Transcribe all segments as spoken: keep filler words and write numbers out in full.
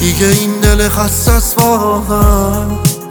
دیگه این دل خستس واقعا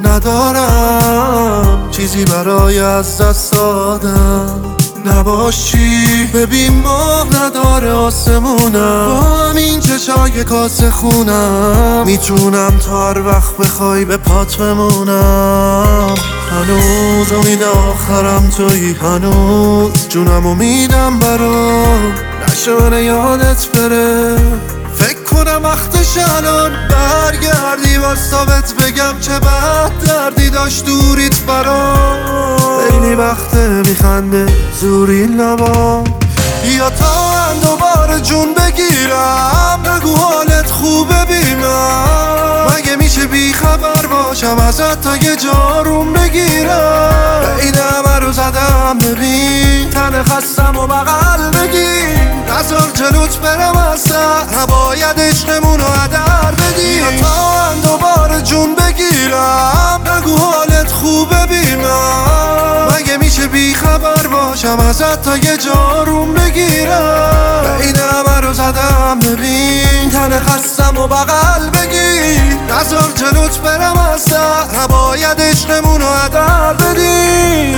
ندارم، چیزی برای از دست دادم. نباشی ببین ماه نداره آسمونم، با همین چشای کاسه خونم میتونم تا هر وقت بخوای به پات بمونم. هنوز امید آخرم تویی، هنوز جونم امیدم برات نشانه یادت بره. فکر کنم وقتش الان برگردی واسه بهت بگم چه بد دردی داشت دوریت برام. خیلی وقته میخنده زوری لبام، بیا تا هم دوباره جون بگیرم. نگو حالت خوبه بینم، مگه میشه بی خبر باشم ازت تا یه جاروم بگیرم. این همه رو زدم ببین تن خستم و بغل بگیر، نذار جلوت برم اصلا نباید عشقمونو هدر بدی. بیا تا هم دوباره جون بگیرم، نگو حالت خوبه بینم، مگه میشه بی خبر باشم ازت تا یه جاروم بگیرم. این همه رو زدم ببین تن خستم و بغل بگیر، نذار جلوت برم اصلا نباید عشقمونو هدر بدی.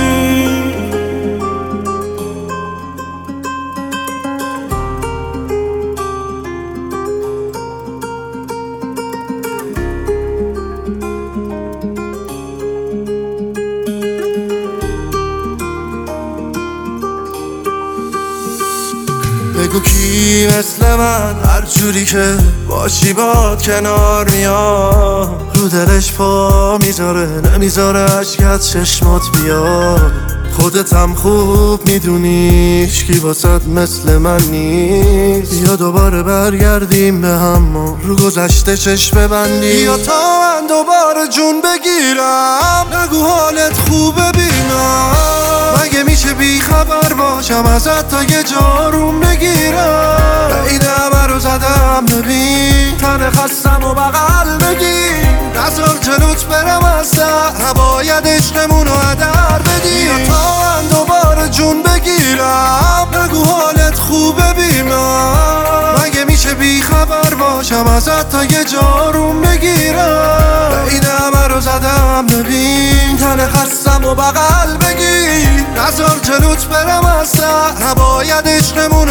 بگو کی مثل من هر جوری که باشی باد کنار میاد، رو دلش پا میذاره نمیذاره عشقت چشمات بیاد. خودت هم خوب میدونی هیچکی واسد مثل من نیست. یا دوباره برگردیم به هم و رو گذشته چشم ببندی. یا تا من دوباره جون بگیرم، نگو حالت خوبه بینم، مگه میشه بی خبر باشم ازت تا یه جاروم بگیرم. این همه رو زدم ببین تن خستم و بغل بگیر، نذار جلوت برم اصلا نباید عشقمونو هدر بدی. یا تا من دوباره جون بگیرم، نگو حالت خوبه بینم، مگه میشه بی خبر باشم ازت تا یه جاروم بگیرم. این همه رو زدم ببین تن خستم و بغل بگیر، نذار جلوت برم اصلا نباید عشقمونو